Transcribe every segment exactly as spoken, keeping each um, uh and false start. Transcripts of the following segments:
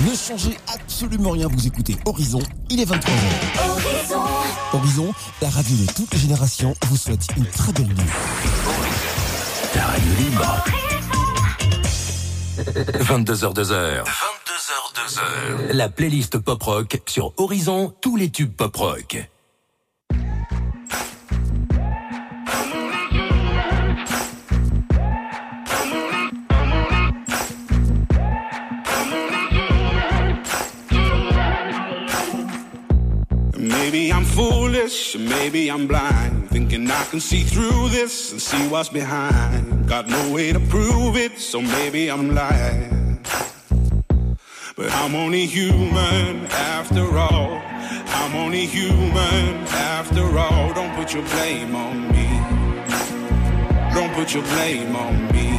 Ne changez absolument rien, vous écoutez Horizon, il est vingt-trois heures. Horizon. Horizon, la radio de toutes les générations, vous souhaite une très belle nuit. La radio libre. vingt-deux heures deux heures. vingt-deux heures deux heures. La playlist pop rock sur Horizon, tous les tubes pop rock. Maybe I'm foolish, maybe I'm blind, thinking I can see through this and see what's behind. Got no way to prove it, so maybe I'm lying. But I'm only human after all. I'm only human after all. Don't put your blame on me. Don't put your blame on me.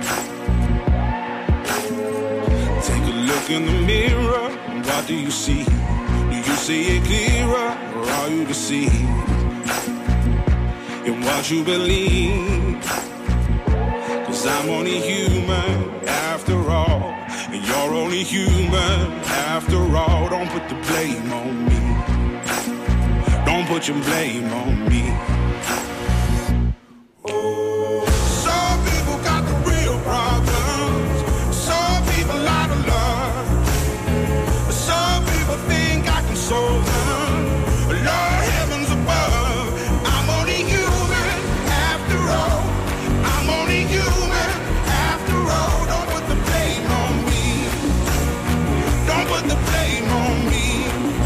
Take a look in the mirror, what do you see? You see it clearer, or are you deceived in what you believe? Cause I'm only human after all, and you're only human after all. Don't put the blame on me. Don't put your blame on me. Some people got the real problems. Some people out of love. Some people think I can solve them. Lord, heavens above, I'm only human after all. I'm only human after all. Don't put the blame on me. Don't put the blame on me.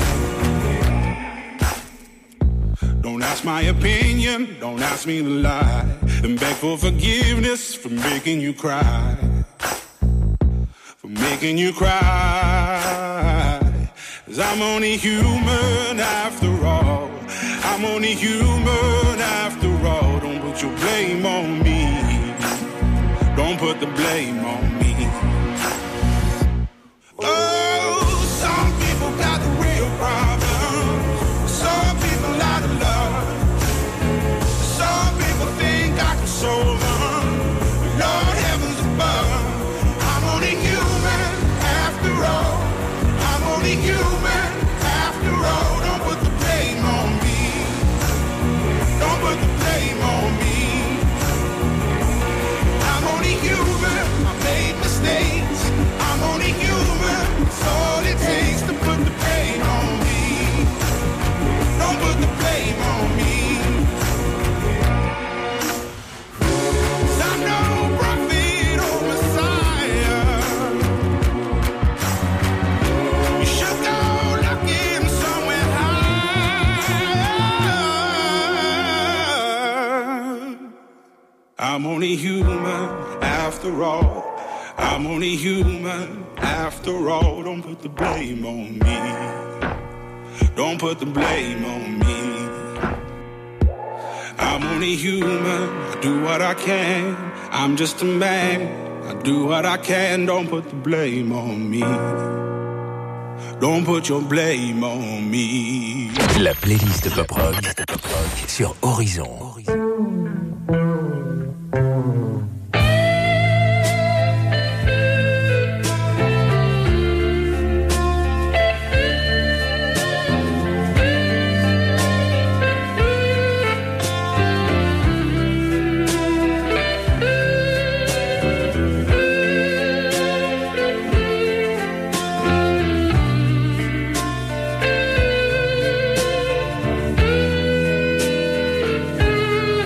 Don't ask my opinion, don't ask me to lie, and beg for forgiveness for making you cry. For making you cry. Cause I'm only human after all. I'm only human after all. Don't put your blame on me. Don't put the blame on me. Oh, some people got the real problems. Some people out of love. Some people think I can solve them. Lord, heavens above, I'm only human after all. I'm only human after all. Don't put the blame on me. Don't put the blame on me. I'm only human. I made mistakes. I'm only human. It's all it takes to put the blame on me. Don't put the blame on me. 'Cause I'm no prophet or Messiah. You should go looking somewhere higher. I'm only human after all. I'm only human after all. Don't put the blame on me. Don't put the blame on me. I'm only human. I do what I can. I'm just a man. I do what I can. Don't put the blame on me. Don't put your blame on me. La playlist pop rock sur Horizon. Thank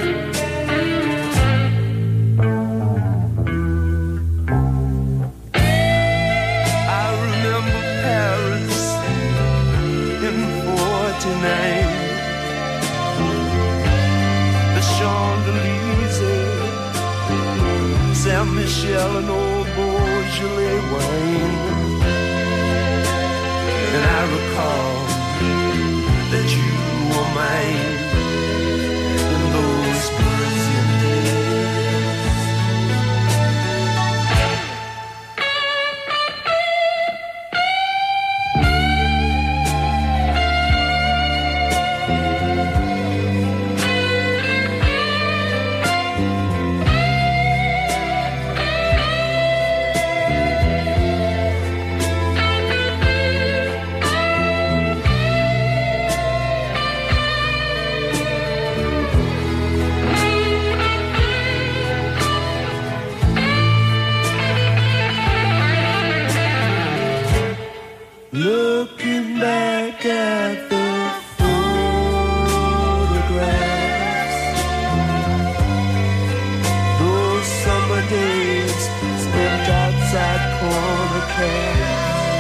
corner cafe.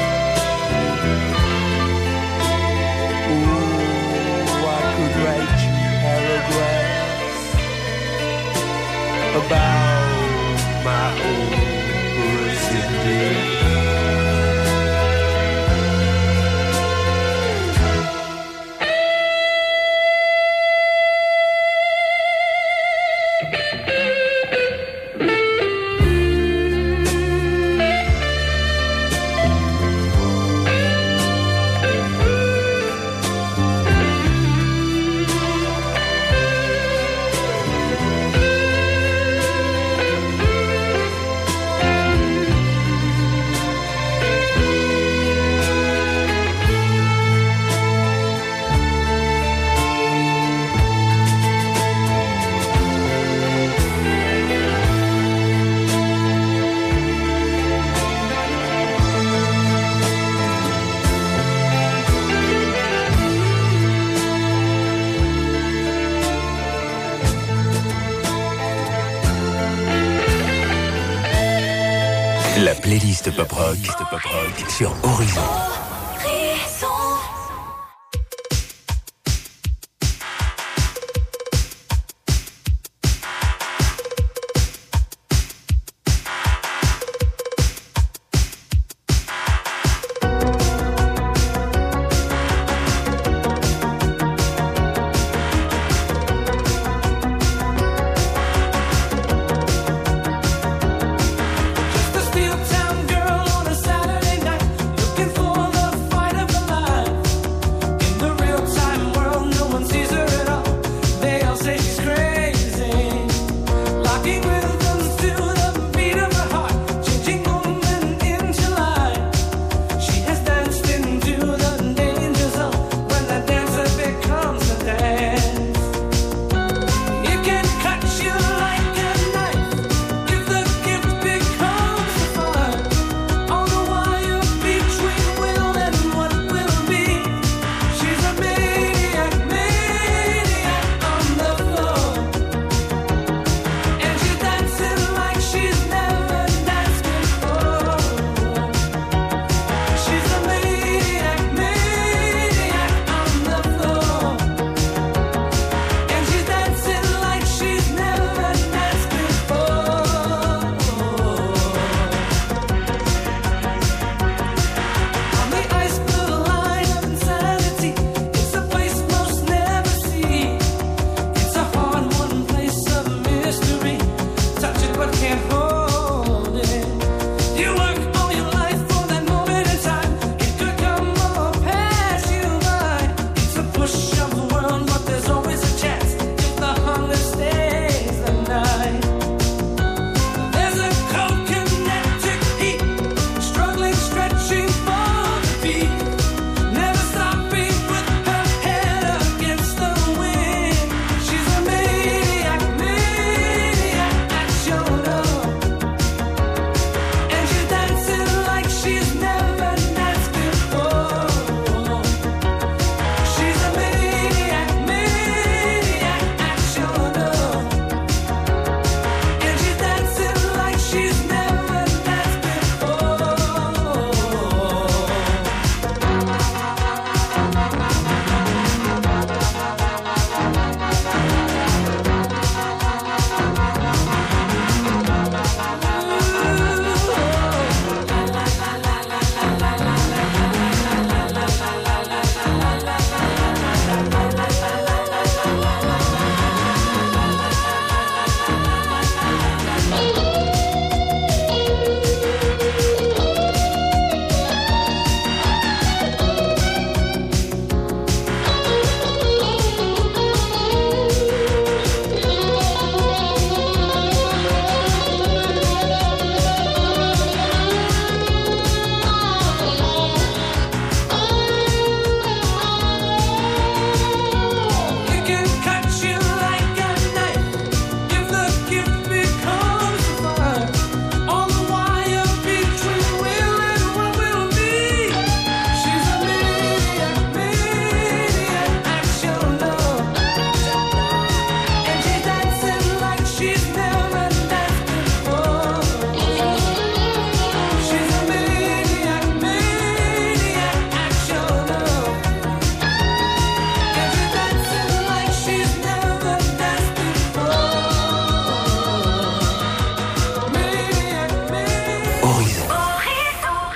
Ooh, I could write you paragraphs about my old Cindy. La playlist Pop Rock, Pop Rock sur Horizon. Just a steel town girl on a Saturday night, looking for the fight of her life.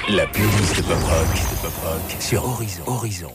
La playlist pop rock, pop rock sur Horizon. Horizon.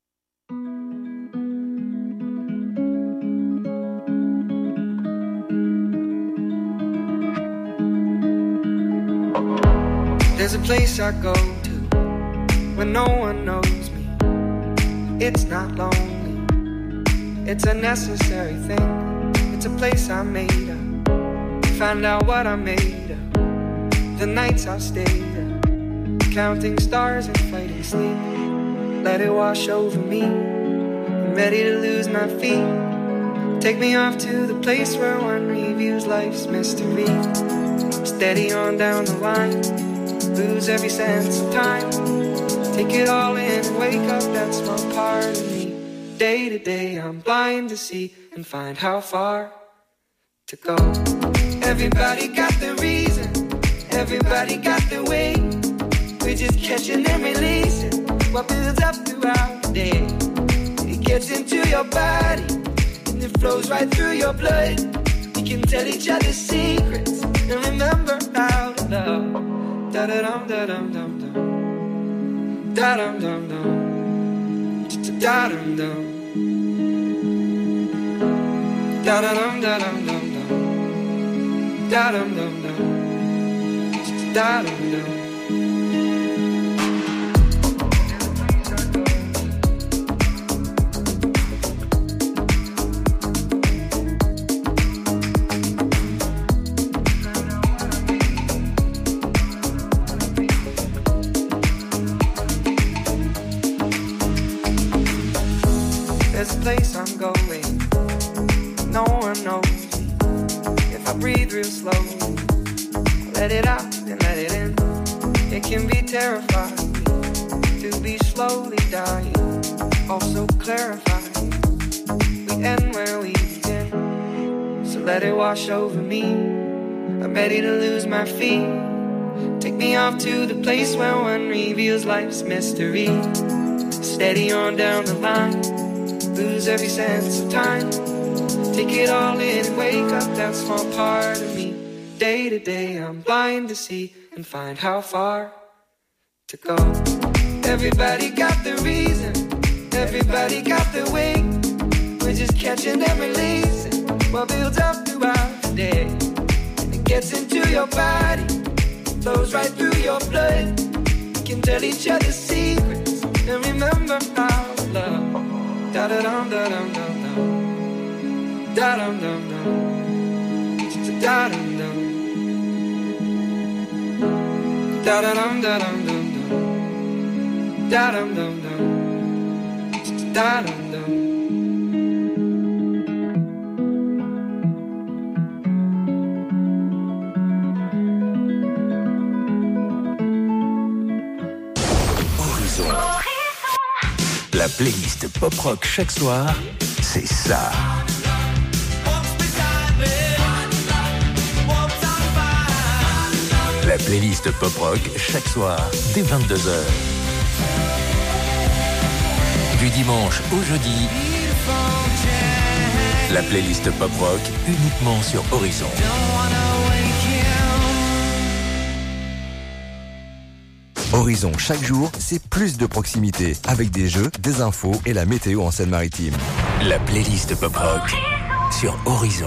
There's a place I go to when no one knows me. It's not lonely, it's a necessary thing. It's a place I made up, find out what I made of. The nights I've stayed up, counting stars and fighting sleep. Let it wash over me, I'm ready to lose my feet. Take me off to the place where one reviews life's mystery. Steady on down the line, lose every sense of time. Take it all in and wake up that small part of me. Day to day I'm blind to see and find how far to go. Everybody got the reason, everybody got the way. We're just catching and releasing what builds up throughout the day. It gets into your body and it flows right through your blood. We can tell each other secrets and remember how to love. Da da dum da dum dum dum, da dum dum dum, da dum dum, da da dum da dum dum dum, da dum dum dum, da dum dum. Place I'm going, no one knows me. If I breathe real slowly, let it out and let it in. It can be terrifying to be slowly dying, also clarifying. We end where we begin, so let it wash over me. I'm ready to lose my feet. Take me off to the place where one reveals life's mystery. Steady on down the line, lose every sense of time. Take it all in and wake up that small part of me. Day to day I'm blind to see and find how far to go. Everybody got the reason, everybody got the way. We're just catching and releasing what builds up throughout the day. It gets into your body, flows right through your blood. We can tell each other secrets and remember how to love. Da da dum da dum dum dum, da dum dum dum, da dum dum, da da dum da dum dum dum, da dum dum dum, da dum dum. La playlist pop rock chaque soir, c'est ça. La playlist pop rock chaque soir dès vingt-deux heures. Du dimanche au jeudi, la playlist pop rock uniquement sur Horizon. Horizon, chaque jour, c'est plus de proximité, avec des jeux, des infos et la météo en Seine-Maritime. La playlist pop rock sur Horizon.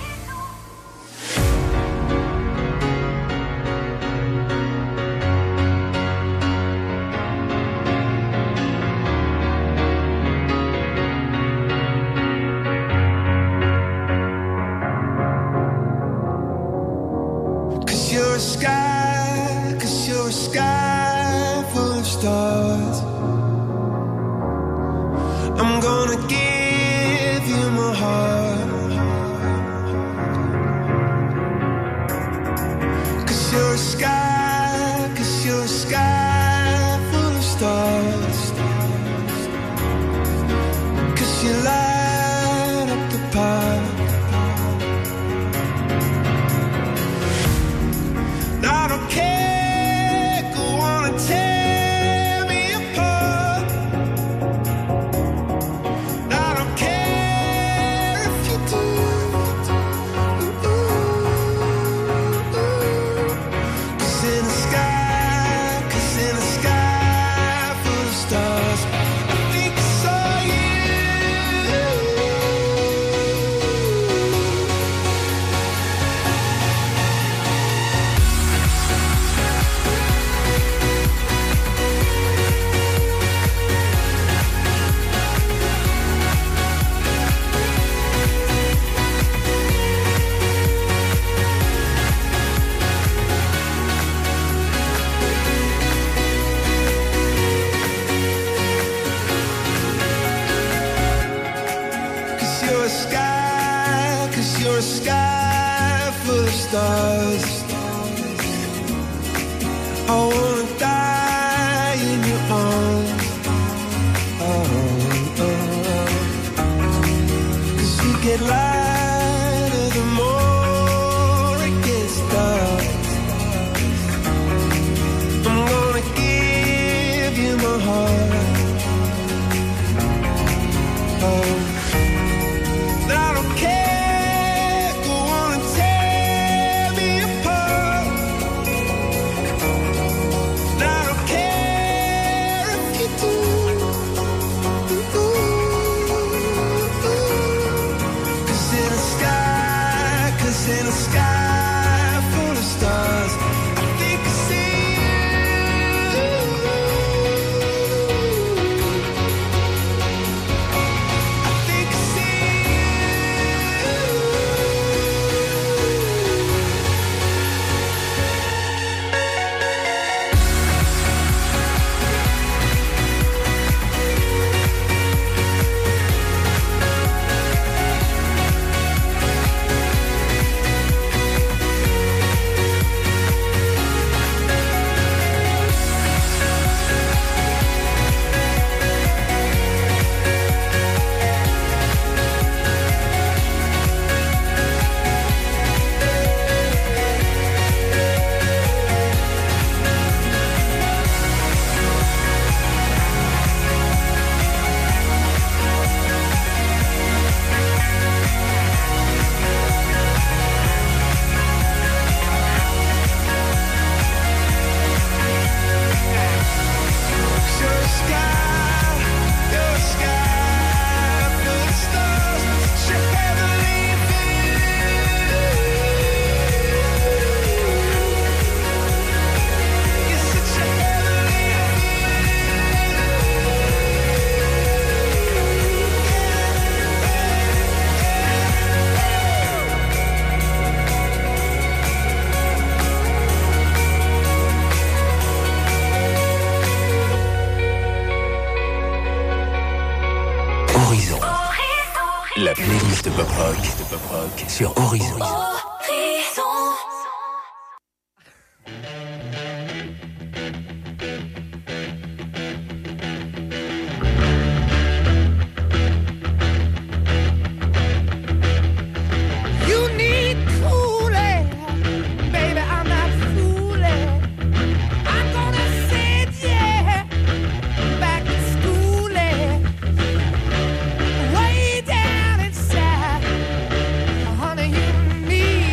Cause you're a sky, cause you're a sky full of stars. I'm gonna give you my heart. get lighter, the more it gets dark. I'm gonna give you my heart. Oh, I don't care, go on and tear me apart. I don't care if you do. Cause in a sky, cause in a sky full of stars, I think I see you. I think I see You're a sky, you're a sky full of stars, such a heavenly feeling. You're such a heavenly Horizon. La playlist pop rock, pop rock sur Horizon. You need cooling, baby. I'm not fooling. I'm gonna send yeah back to schooling, way down inside. Honey, you need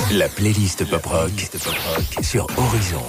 La playlist pop rock sur Horizon.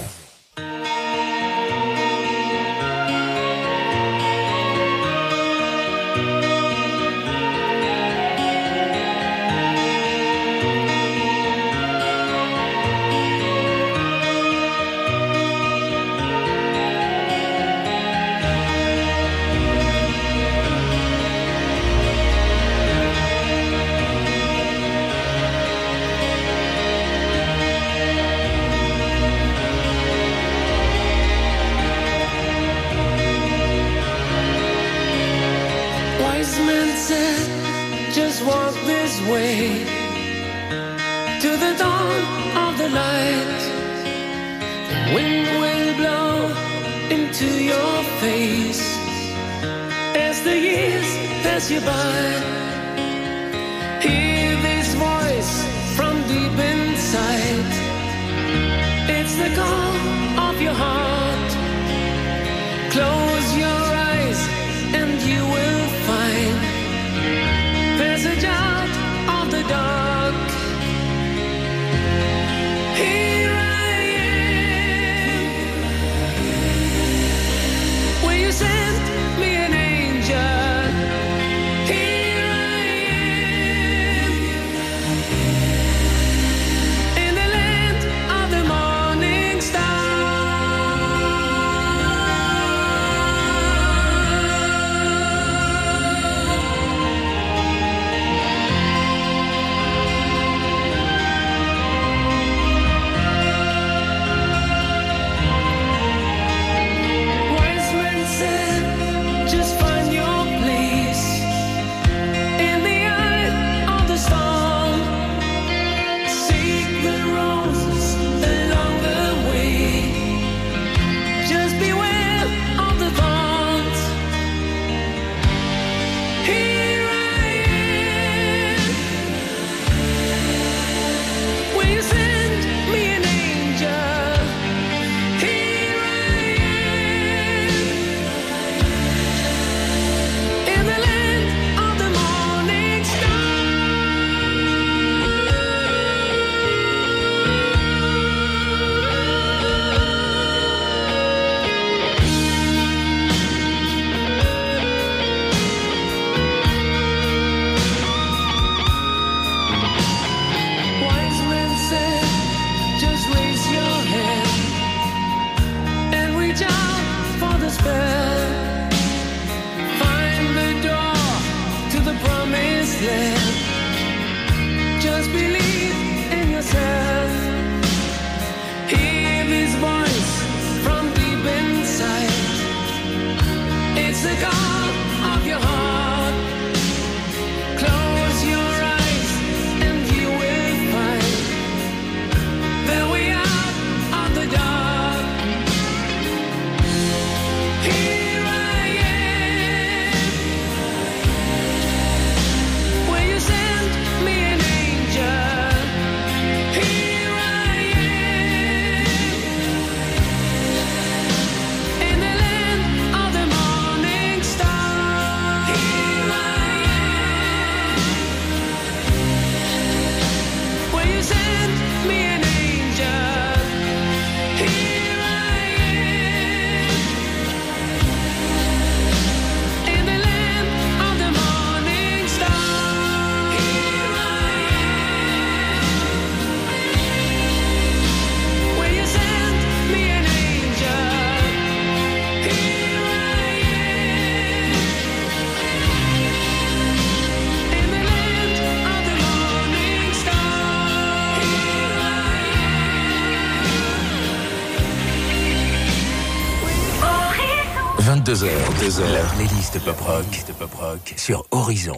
vingt-deux heures, deux heures, la playlist pop rock, pop rock sur Horizon.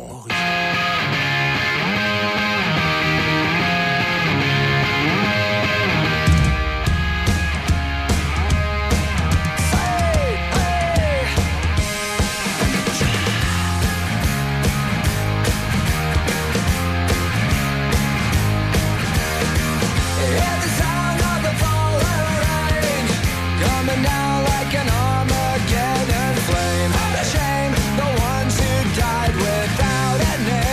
Shame the ones who died without a name.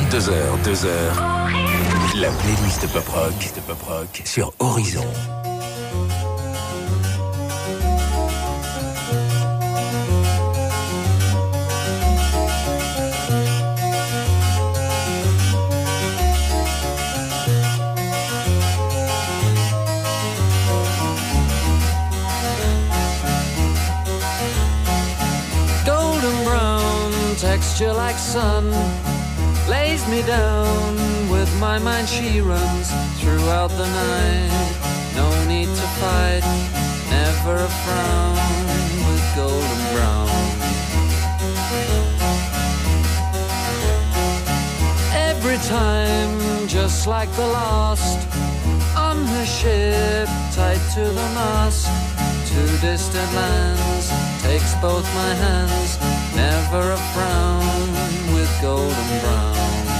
vingt-deux heures, deux heures, la playlist pop rock, pop rock sur Horizon. Texture like sun lays me down. With my mind she runs throughout the night. No need to fight, never a frown. With golden brown, every time just like the last. On her ship tied to the mast, to distant lands takes both my hands. Never a frown with golden brown.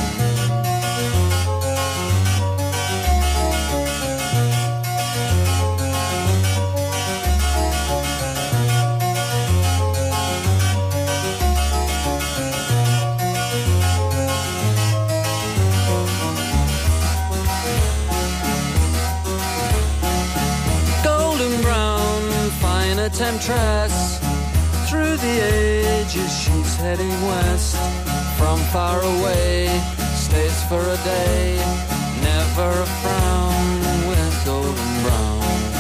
Golden brown, fine temptress. Through the ages she's heading west. From far away, stays for a day. Never a frown with golden brown.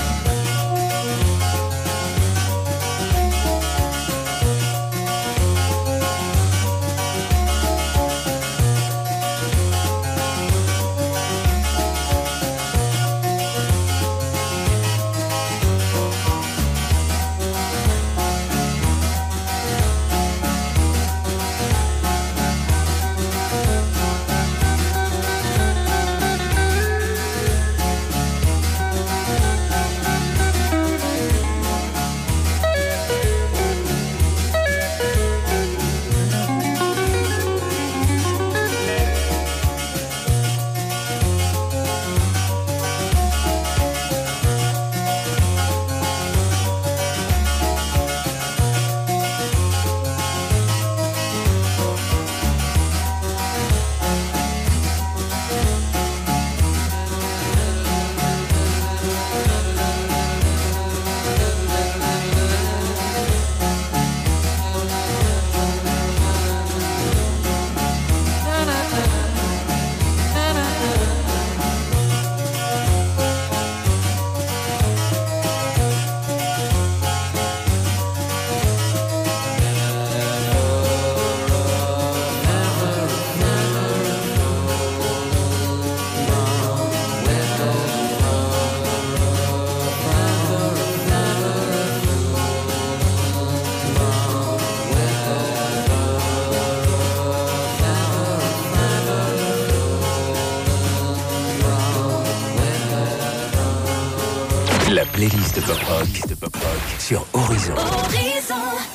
La playlist pop rock de pop rock sur Horizon. Horizon.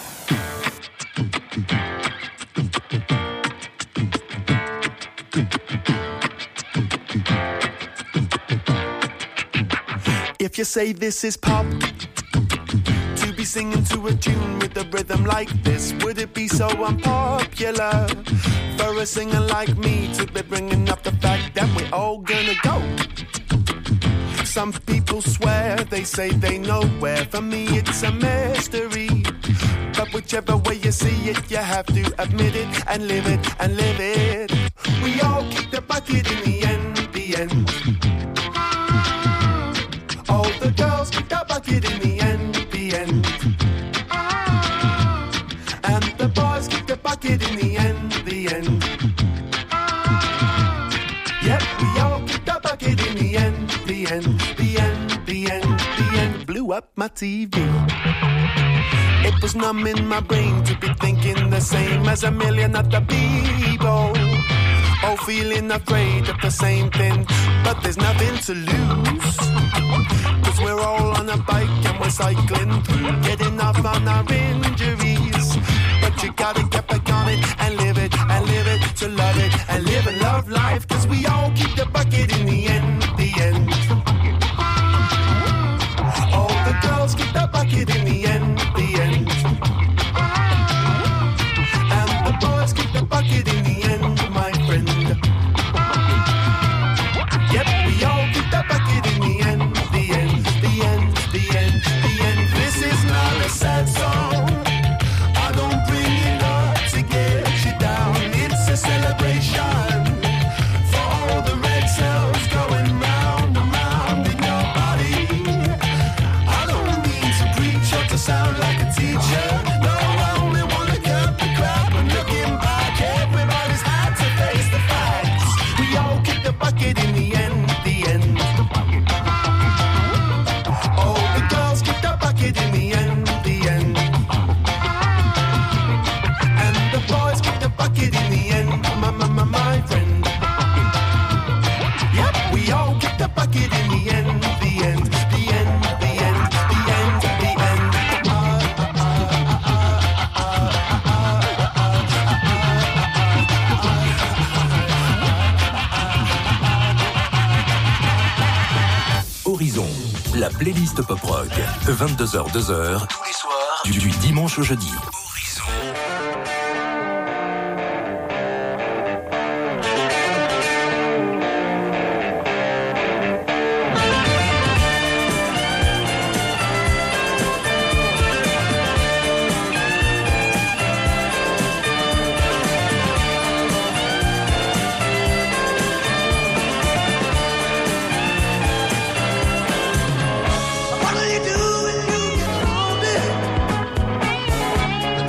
If you say this is pop, to be singing to a tune with a rhythm like this, would it be so unpopular for a singer like me to be bringing up the fact that we're all gonna go? Some people swear, they say they know where. For me it's a mystery, but whichever way you see it, you have to admit it and live it and live it. We all kick the bucket in the end, the end. All the girls kick the bucket in the end, the end. And the boys kick the bucket in the end, the end. Yep, we all kick the bucket in the end, the end, the end, the end, the end. Blew up my T V. It was numb in my brain to be thinking the same as a million other people. All feeling afraid of the same thing, but there's nothing to lose. Cause we're all on a bike and we're cycling through, getting off on our injuries. But you gotta get back on it and live it, and live it, to love it, and live and love life. Cause we all keep the bucket in the end, the end. All the girls keep the bucket in the end, the end. And the boys keep the bucket in the end, my friend. La playlist pop rock. vingt-deux heures, deux heures. Tous les soirs. Du, du dimanche au jeudi. What do you do when you get lonely?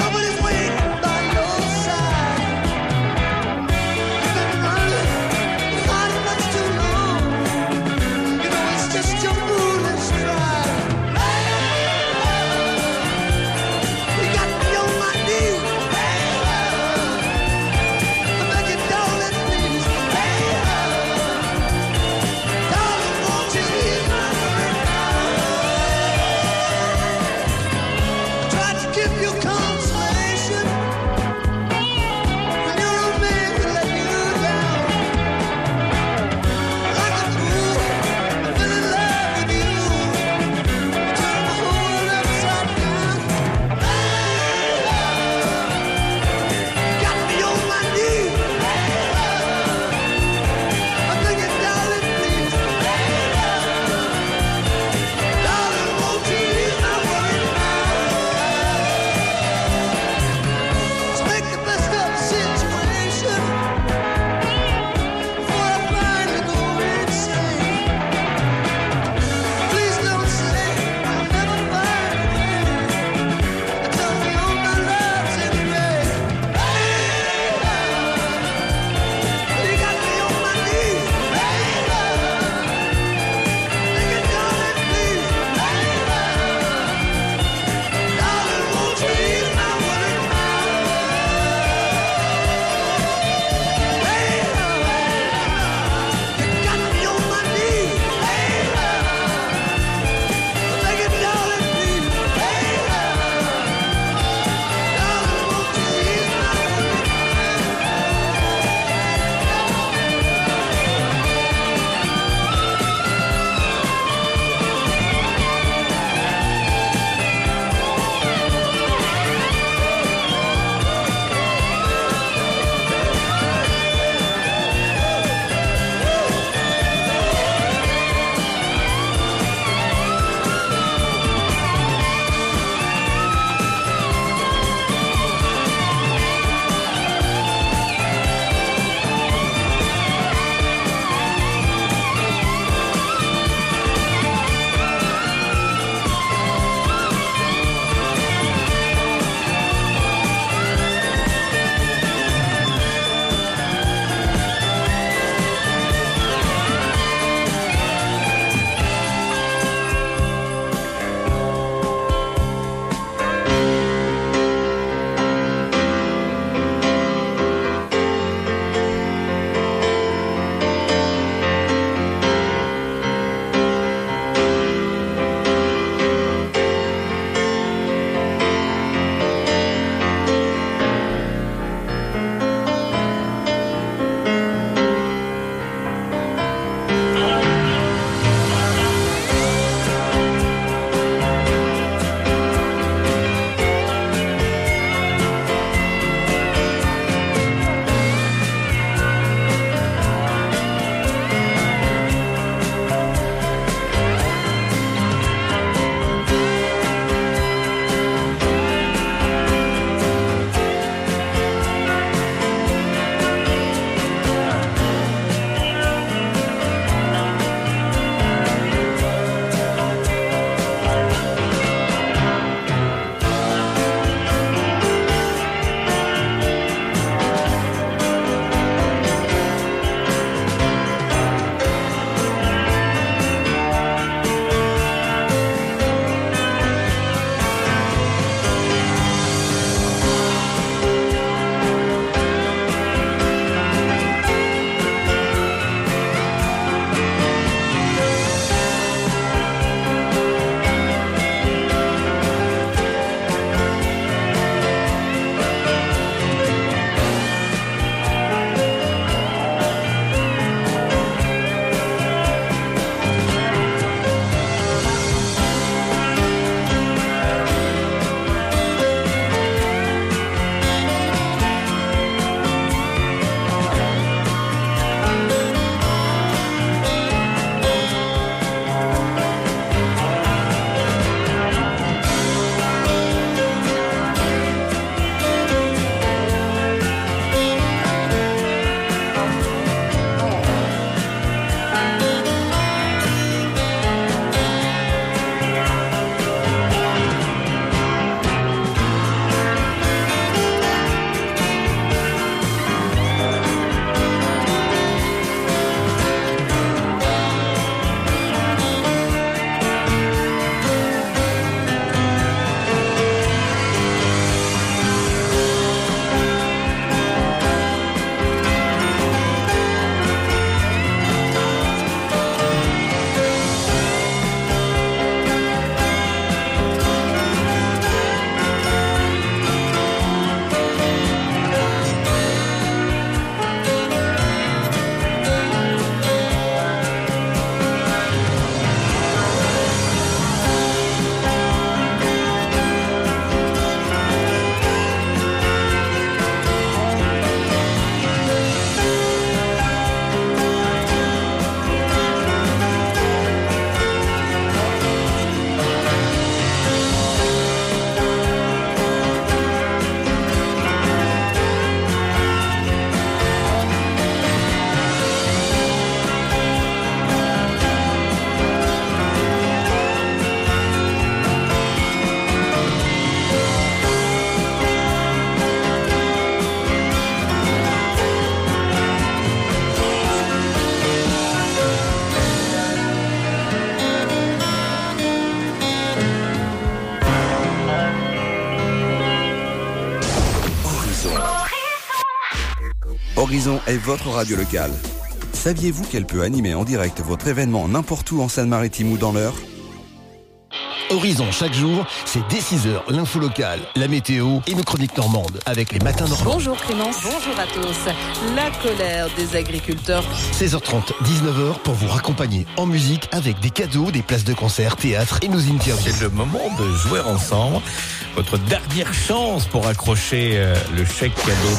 Horizon est votre radio locale. Saviez-vous qu'elle peut animer en direct votre événement n'importe où en Seine-Maritime ou dans l'Eure ? Horizon, chaque jour, c'est dès six heures, l'info locale, la météo et nos chroniques normandes avec les matins normands. Bonjour Clémence, bonjour à tous. La colère des agriculteurs. seize heures trente, dix-neuf heures pour vous raccompagner en musique avec des cadeaux, des places de concert, théâtre et nos interviews. C'est le moment de jouer ensemble. Votre dernière chance pour accrocher euh, le chèque cadeau.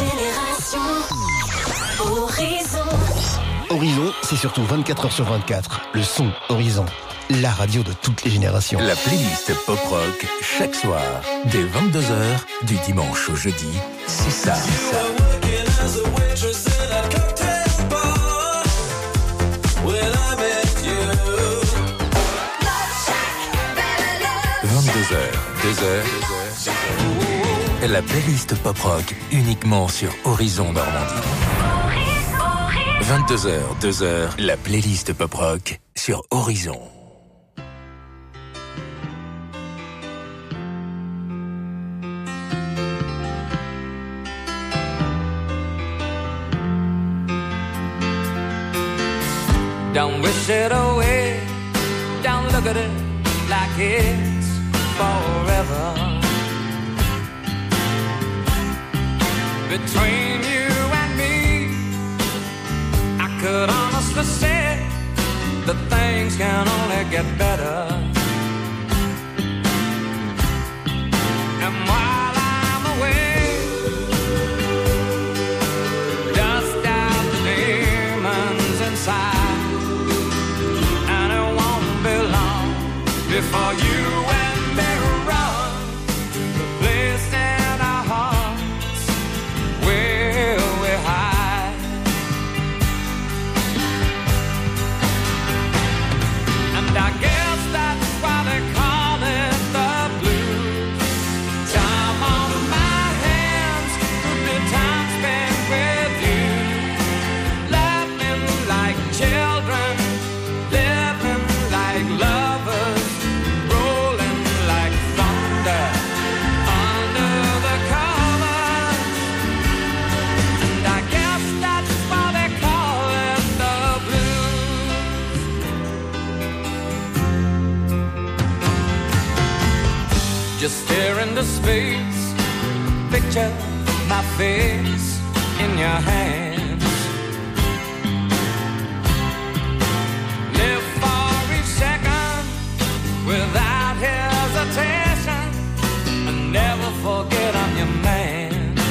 Horizon. Horizon, c'est surtout vingt-quatre heures sur vingt-quatre. Le son Horizon. La radio de toutes les générations. La playlist pop-rock, chaque soir, dès vingt-deux heures, du dimanche au jeudi, c'est ça. vingt-deux heures, deux heures, la playlist pop-rock, uniquement sur Horizon Normandie. vingt-deux heures, deux heures, la playlist pop-rock sur Horizon. Don't wish it away, don't look at it like it's forever. Between you and me, I could honestly say that things can only get better. And while I'm away, dust out the demons inside. Before you and me run the place in our hearts where we hide. And I guess that's why they call it the blues. Time on my hands could be time spent with you, laughing like children, living like lovers. Just stare into space, picture my face in your hands. Live for each second without hesitation, and never forget I'm your man.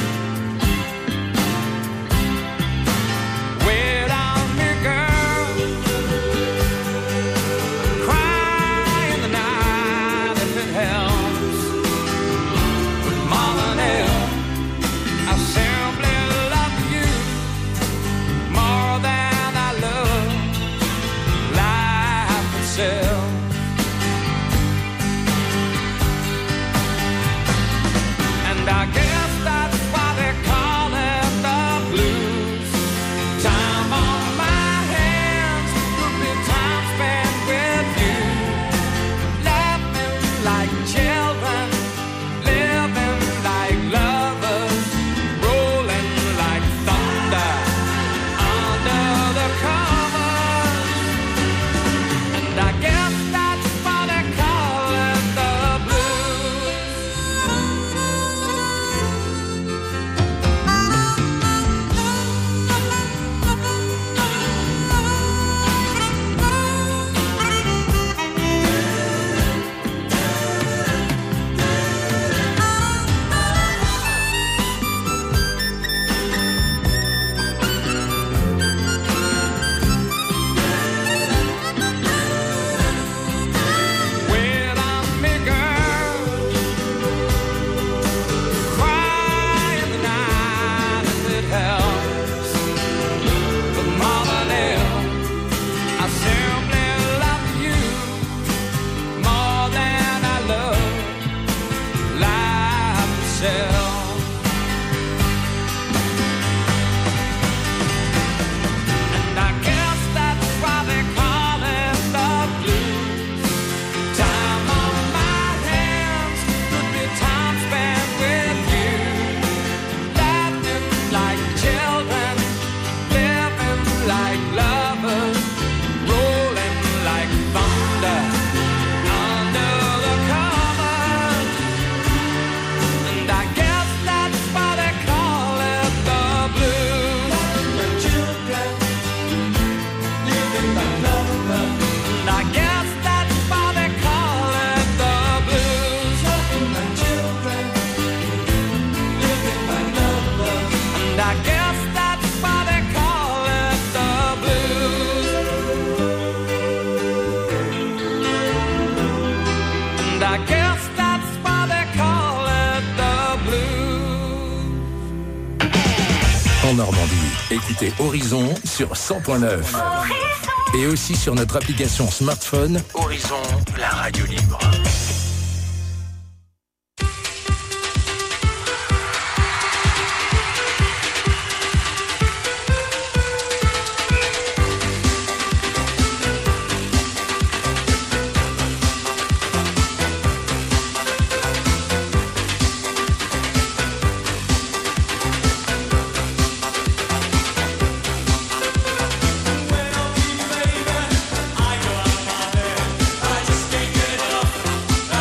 Wait on me, girl, cry in the night if it helps. And I guess that's why they call it the blues. Time on my hands could be time spent with you, laughing like children, living like lovers, rolling like thunder under the covers. And I guess that's why they call it the blues. Wait on me, girl, cry in the night if it helps. But more than ever, I simply love you more than I love life itself. And I guess that's why they call it the blues. Time on my hands could be time spent with you, laughing like children, Normandie. Écoutez Horizon sur cent point neuf. Et aussi sur notre application smartphone Horizon, la radio libre. I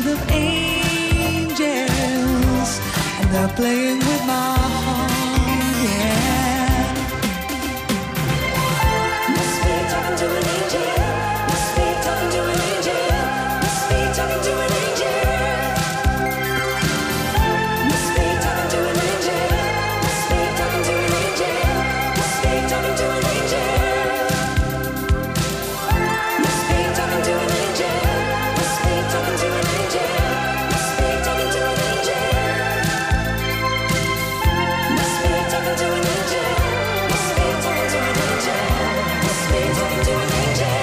breed of angels, and they're playing with my heart, yeah. Must be talking to an angel. Must be talking to an angel. Must be talking to an angel. Must be talking to an angel. Must be talking to an angel. Must be talking to an angel. Must be talking to an angel. Must be talking to an angel. Must be talking to an angel. Must be talking to an angel. Must be talking to an angel. Must be talking to an angel.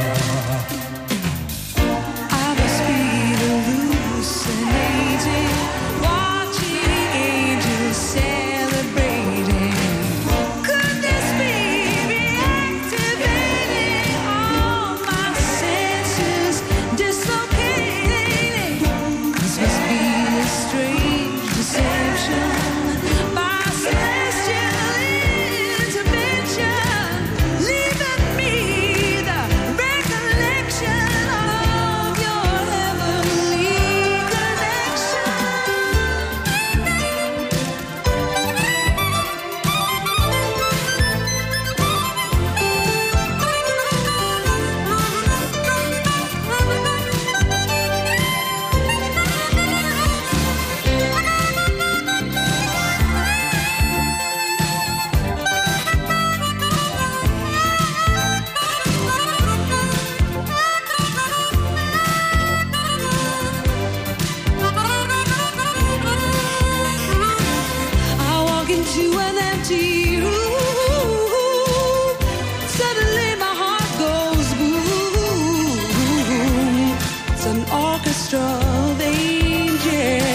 I must be hallucinating, watching angels celebrating. Could this be reactivating all my senses, dislocating? This must be a strange deception by celestial intervention, leaving me the recollection of your heavenly connection. I walk into an empty room. Suddenly my heart goes boom. It's an orchestra of angels.